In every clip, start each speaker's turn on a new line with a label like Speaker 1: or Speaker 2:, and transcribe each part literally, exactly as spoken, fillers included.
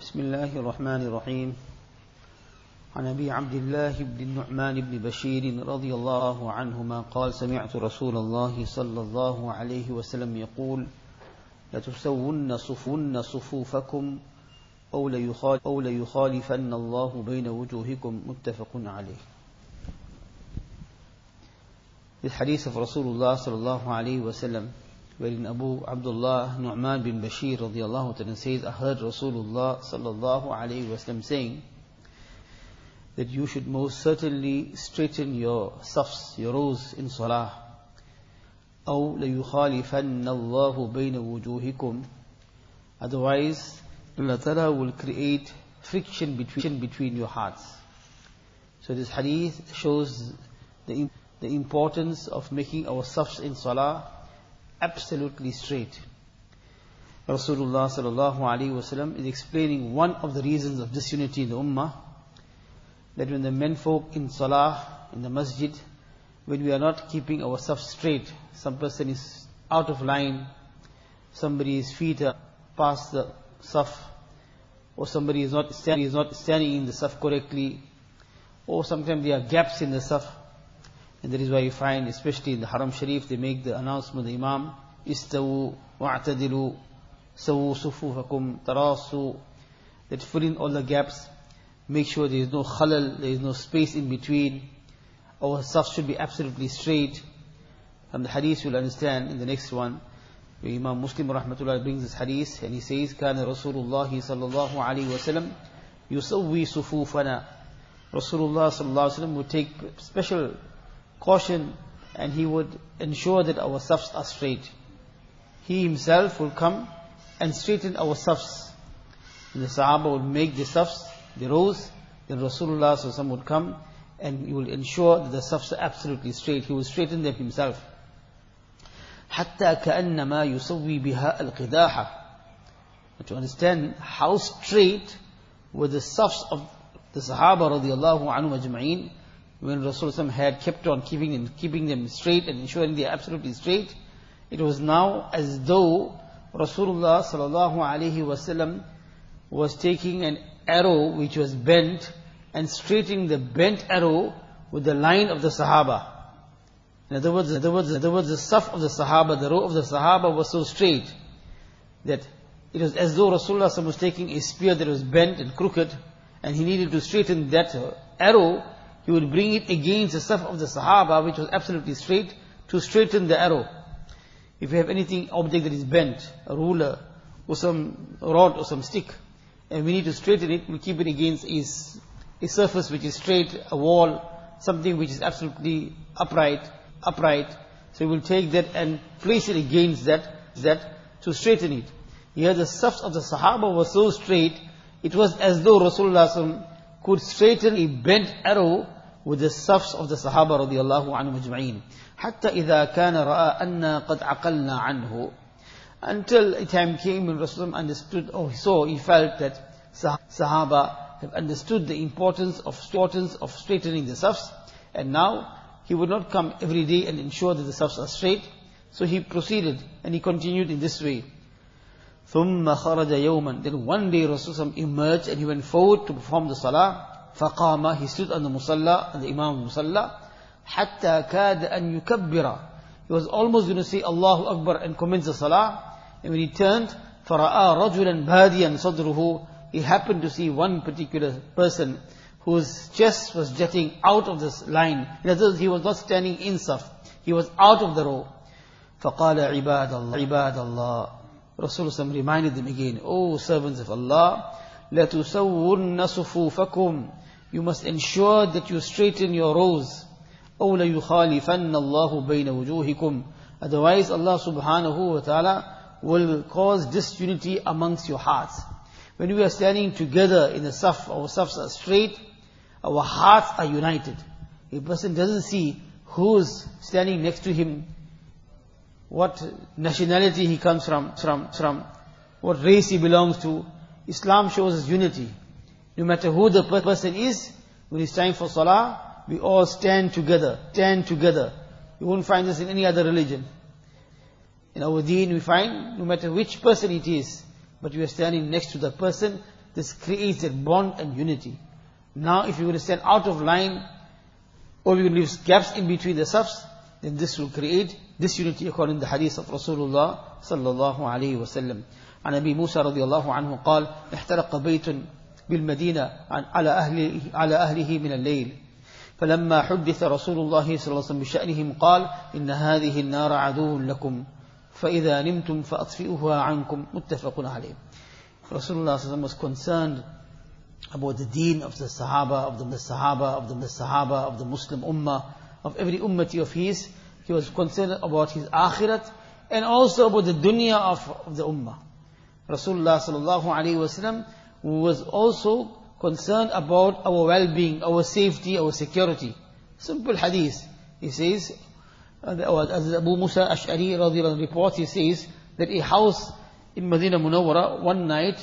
Speaker 1: بسم الله الرحمن الرحيم عن أبي عبد الله بن النعمان بن بشير رضي الله عنهما قال سمعت رسول الله صلى الله عليه وسلم يقول لتسون صفون صفوفكم أو ليخالفن الله بين وجوهكم متفق عليه. This hadith of Rasulullah sallallahu alayhi wa sallam, wherein Abu Abdullah Nu'man bin Bashir radiallahu ta'ala says, I heard Rasulullah sallallahu alayhi wa sallam saying that you should most certainly straighten your safs, your rows in salah. أو ليخالفن الله بين وجوهكم. Otherwise, Allah Ta'ala will create friction between, between your hearts. So this hadith shows the, the importance of making our safs in salah absolutely straight. Rasulullah sallallahu alaihi wasallam is explaining one of the reasons of disunity in the ummah, that when the menfolk in salah, in the masjid, when we are not keeping our safs straight, some person is out of line, somebody's feet are past the saf, or somebody is not standing, is not standing in the saf correctly, or sometimes there are gaps in the saf. And that is why you find, especially in the Haram Sharif, they make the announcement, the Imam, Istawu wa'tadilu sawu sufufakum tarasu, that fill in all the gaps, make sure there is no khalal, there is no space in between. Our saf should be absolutely straight. From the hadith you'll understand in the next one, where Imam Muslim rahmatullah brings this hadith, and he says, Kana Rasulullah sallallahu alayhi wa sallam yusawwi sufufana. Rasulullah sallallahu alayhi wa sallam would take special caution, and he would ensure that our safs are straight. He himself will come and straighten our safs. And the Sahaba would make the safs, the rows, then Rasulullah sallallahu alaihi wasallam would come and he will ensure that the safs are absolutely straight. He will straighten them himself. حَتَّى كَأَنَّمَا يُسَوِّي بِهَا الْقِدَاحَةِ. To understand how straight were the safs of the Sahaba radiallahu anhu ajma'een, when Rasulullah had kept on keeping them, keeping them straight and ensuring they are absolutely straight, it was now as though Rasulullah sallallahu alaihi wasallam was taking an arrow which was bent and straightening the bent arrow with the line of the Sahaba. In other words, in other words, in other words, the saf of the Sahaba, the row of the Sahaba was so straight that it was as though Rasulullah was taking a spear that was bent and crooked, and he needed to straighten that arrow. He would bring it against the saf of the Sahaba, which was absolutely straight, to straighten the arrow. If you have anything, object that is bent, a ruler, or some rod, or some stick, and we need to straighten it, we keep it against is a surface which is straight, a wall, something which is absolutely upright, upright. So we will take that and place it against that, that to straighten it. Here the safs of the Sahaba were so straight, it was as though Rasulullah could straighten a bent arrow with the safs of the Sahaba radiallahu anhu majma'een. حَتَّى إِذَا كَانَ رَأَى أَنَّا قَدْ عَقَلْنَا عَنْهُ. Until a time came when Rasulullah understood, or he saw, he felt that Sahaba have understood the importance of, importance of straightening the safs, and now he would not come every day and ensure that the safs are straight. So he proceeded and he continued in this way. ثُمَّ خَرَجَ يَوْمًا. Then one day Rasulullah emerged and he went forward to perform the salah. فَقَامَ. He stood on the musalla, on the imam musalla. حَتَّى كَادَ أَن يُكَبِّرَ. He was almost going to say Allahu Akbar and commence the salah. And when he turned, فَرَآ رَجُلًا بَادِيًا صَدْرُهُ. He happened to see one particular person whose chest was jutting out of this line. In other words, he was not standing in saf. He was out of the row. فَقَالَ عِبَادَ اللَّهِ عِبَادَ اللَّهِ. Rasulullah reminded them again, O servants of Allah, لَتُسَوُّنَّ صُفُوفَكُمْ. You must ensure that you straighten your rows. أَوْ لَيُخَالِفَنَّ اللَّهُ بَيْنَ وُجُوهِكُمْ. Otherwise Allah subhanahu wa ta'ala will cause disunity amongst your hearts. When we are standing together in the saf, our safs are straight, our hearts are united. A person doesn't see who's standing next to him, what nationality he comes from, from, from, what race he belongs to. Islam shows us unity. No matter who the person is, when it's time for salah, we all stand together, stand together. You won't find this in any other religion. In our deen we find, no matter which person it is, but we are standing next to the person this creates that bond and unity. Now if you're going to stand out of line, or you're going to leave gaps in between the safs, then this will create disunity according to the hadith of Rasulullah sallallahu alayhi wa sallam. عن أبي موسى رضي الله عنه قال احترق بيت بالمدينة على أهله, على أهله من الليل فلما حدث رسول الله صلى الله عليه وسلم بشأنهم قال إن هذه النار عدو لكم فإذا نمتم فأطفئوها عنكم متفق عليه. Rasulullah sallallahu alayhi wa sallam was concerned about the deen of the Sahaba, of the Sahaba, of the Sahaba, of the Muslim Ummah, of every ummati of his. He was concerned about his akhirat and also about the dunya of, of the Ummah. Rasulullah sallallahu alayhi wa sallam was also concerned about our well-being, our safety, our security. Simple hadith. He says, as Abu Musa Ash'ari radiallahu anhu reports, he says that a house in Medina Munawwara one night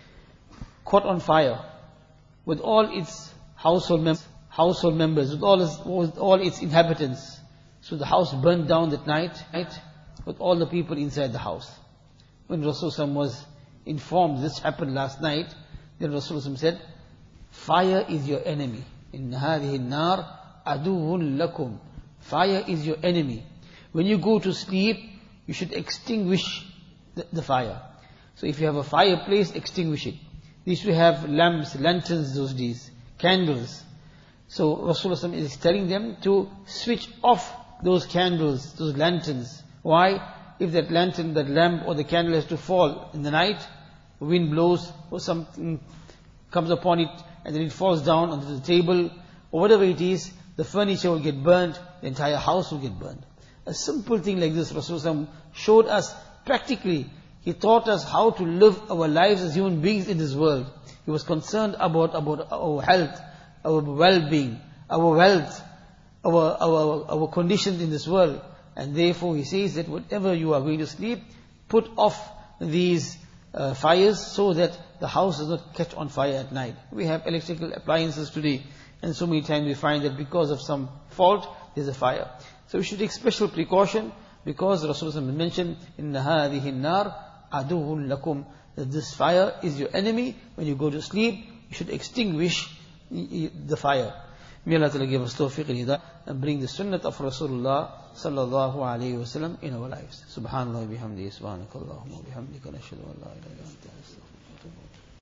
Speaker 1: caught on fire with all its household members, household members, with all its, with all its inhabitants. So the house burned down that night, night with all the people inside the house. When Rasulullah was informed this happened last night, then Rasulullah said, fire is your enemy. In هذه النار عدو لكم. Fire is your enemy. When you go to sleep, you should extinguish the, the fire. So if you have a fireplace, extinguish it. They used to have lamps, lanterns those days, candles. So Rasulullah is telling them to switch off those candles, those lanterns. Why? If that lantern, that lamp or the candle has to fall in the night, the wind blows or something comes upon it and then it falls down onto the table or whatever it is, the furniture will get burned, the entire house will get burned. A simple thing like this, Rasulullah showed us practically. He taught us how to live our lives as human beings in this world. He was concerned about, about our health, our well-being, our wealth, our, our, our conditions in this world. And therefore he says that whatever you are going to sleep, put off these uh, fires so that the house does not catch on fire at night. We have electrical appliances today, and so many times we find that because of some fault, there's a fire. So we should take special precaution, because Rasulullah mentioned, إِنَّ هَذِهِ النَّارِ عَدُوٌ لَكُمْ, that this fire is your enemy. When you go to sleep, you should extinguish the fire. May Allah Ta'ala give us tawfiq and hidayah and bring the sunnah of Rasulullah sallallahu alayhi wa sallam in our lives. Subhanallah wa bihamdihi, subhanakallahumma wa bihamdika, nashhadu an la ilaha illa anta, astaghfiruka wa atubu ilayk.